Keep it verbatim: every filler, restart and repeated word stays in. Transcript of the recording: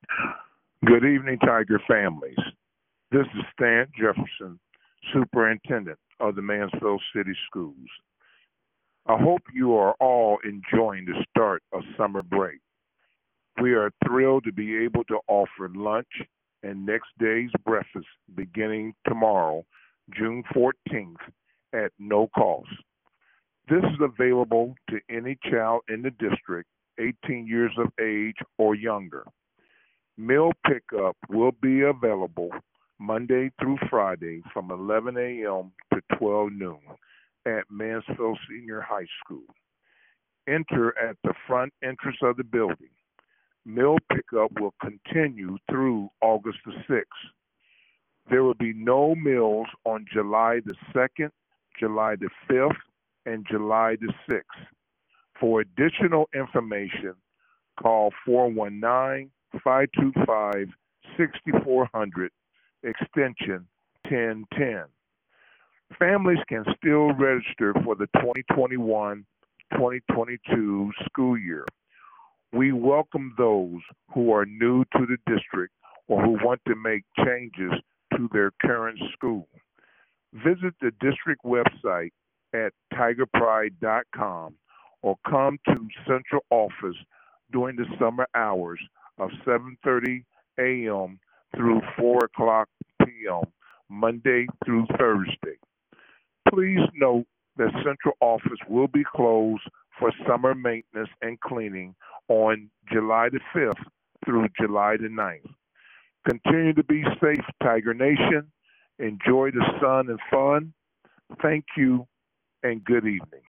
Good evening, Tiger families. This is Stan Jefferson, Superintendent of the Mansfield City Schools. I hope you are all enjoying the start of summer break. We are thrilled to be able to offer lunch and next day's breakfast beginning tomorrow, June fourteenth, at no cost. This is available to any child in the district eighteen years of age or younger. Meal pickup will be available Monday through Friday from eleven a m to twelve noon at Mansfield Senior High School. Enter at the front entrance of the building. Meal pickup will continue through August the sixth. There will be no meals on July the second, July the fifth, and July the sixth. For additional information, call four one nine, five two five, six four zero zero, extension ten ten. Families can still register for the twenty twenty-one twenty twenty-two school year. We welcome those who are new to the district or who want to make changes to their current school. Visit the district website at tiger pride dot com or come to central office during the summer hours of seven thirty a m through four o'clock p m Monday through Thursday. Please note that central office will be closed for summer maintenance and cleaning on July the fifth through July the ninth. Continue to be safe, Tiger Nation. Enjoy the sun and fun. Thank you and good evening.